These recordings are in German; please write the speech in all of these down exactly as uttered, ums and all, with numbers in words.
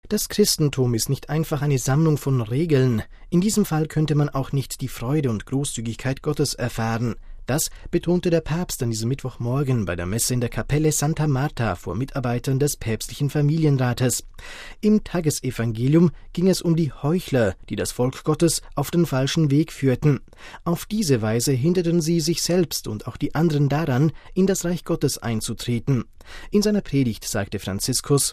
Das Christentum ist nicht einfach eine Sammlung von Regeln. In diesem Fall könnte man auch nicht die Freude und Großzügigkeit Gottes erfahren. Das betonte der Papst an diesem Mittwochmorgen bei der Messe in der Kapelle Santa Marta vor Mitarbeitern des päpstlichen Familienrates. Im Tagesevangelium ging es um die Heuchler, die das Volk Gottes auf den falschen Weg führten. Auf diese Weise hinderten sie sich selbst und auch die anderen daran, in das Reich Gottes einzutreten. In seiner Predigt sagte Franziskus: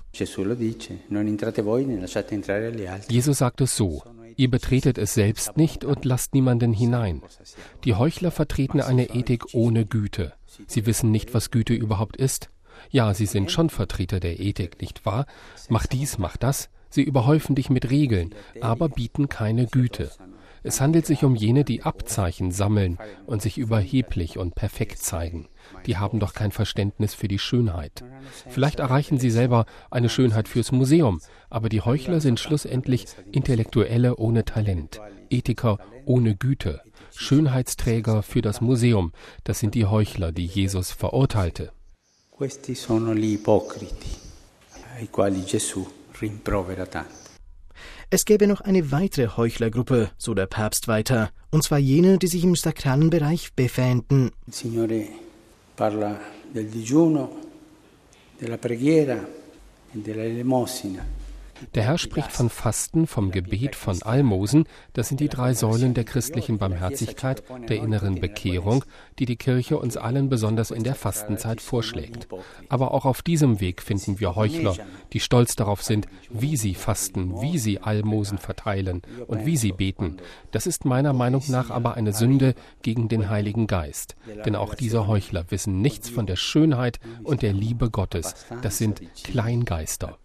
Jesus sagt es so: Ihr betretet es selbst nicht und lasst niemanden hinein. Die Heuchler vertreten eine Ethik ohne Güte. Sie wissen nicht, was Güte überhaupt ist. Ja, sie sind schon Vertreter der Ethik, nicht wahr? Mach dies, mach das. Sie überhäufen dich mit Regeln, aber bieten keine Güte. Es handelt sich um jene, die Abzeichen sammeln und sich überheblich und perfekt zeigen. Die haben doch kein Verständnis für die Schönheit. Vielleicht erreichen sie selber eine Schönheit fürs Museum, aber die Heuchler sind schlussendlich Intellektuelle ohne Talent, Ethiker ohne Güte, Schönheitsträger für das Museum. Das sind die Heuchler, die Jesus verurteilte. Questi sono gli ipocriti, ai quali Gesù rimprovera tanto. Es gäbe noch eine weitere Heuchlergruppe, so der Papst weiter, und zwar jene, die sich im sakralen Bereich befänden. Il Signore parla del digiuno, della preghiera e della elemosina. Der Herr spricht von Fasten, vom Gebet, von Almosen. Das sind die drei Säulen der christlichen Barmherzigkeit, der inneren Bekehrung, die die Kirche uns allen besonders in der Fastenzeit vorschlägt. Aber auch auf diesem Weg finden wir Heuchler, die stolz darauf sind, wie sie fasten, wie sie Almosen verteilen und wie sie beten. Das ist meiner Meinung nach aber eine Sünde gegen den Heiligen Geist. Denn auch diese Heuchler wissen nichts von der Schönheit und der Liebe Gottes. Das sind Kleingeister.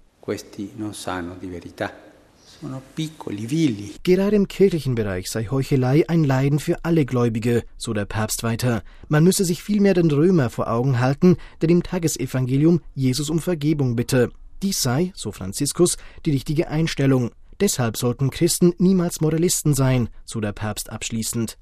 Gerade im kirchlichen Bereich sei Heuchelei ein Leiden für alle Gläubige, so der Papst weiter. Man müsse sich vielmehr den Römer vor Augen halten, der im Tagesevangelium Jesus um Vergebung bitte. Dies sei, so Franziskus, die richtige Einstellung. Deshalb sollten Christen niemals Moralisten sein, so der Papst abschließend.